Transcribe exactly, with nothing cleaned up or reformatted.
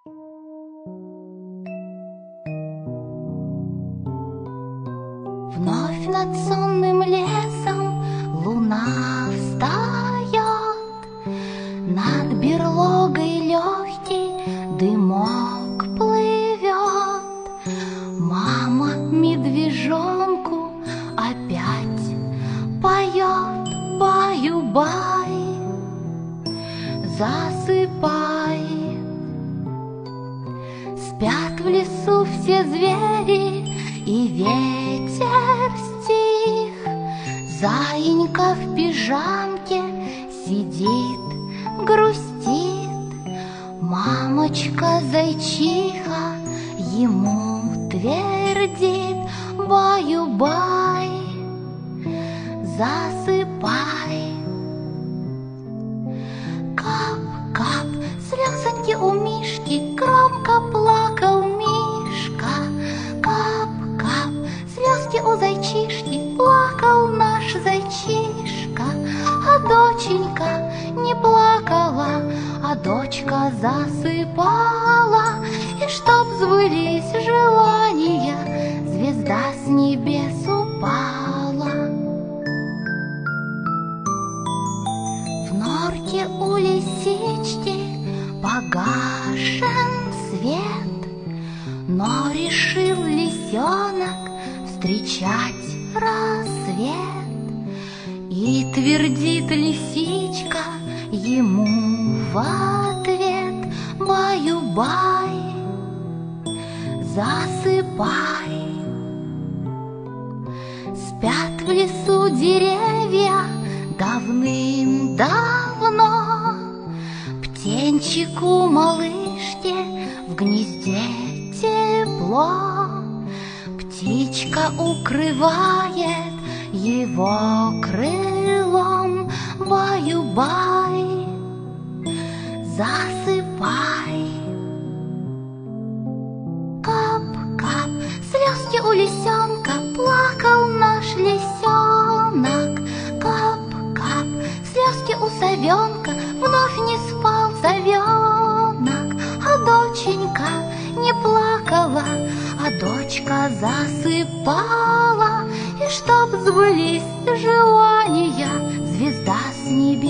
Вновь над сонным лесом луна встает, над берлогой легкий дымок плывет. Мама медвежонку опять поет: баю-бай, засыпай. Спят в лесу все звери, и ветер стих. Заинька в пижамке сидит, грустит. Мамочка зайчиха ему твердит: баю-бай, засыпай. Кап-кап, слезоньки у Мишки, громко плакал Мишка. Кап-кап, слезки у зайчишки, плакал наш зайчишка. А доченька не плакала, а дочка засыпала. И чтоб сбылись желания, звезда с небес упала. В норке у лисички погашен свет, но решил лисенок встречать рассвет. И твердит лисичка ему в ответ: баю-бай, засыпай. Спят в лесу деревья давным-давно. Птенчику малышке в гнезде тепло. Птичка укрывает его крылом: баю-бай, засыпай. Кап-кап, слезки у лисенка, плакал наш лисенок. Кап-кап, слезки у совенка, вновь не спал совенок. А доченька не плакала, а дочка засыпала. И чтоб сбылись желания, звезда с небес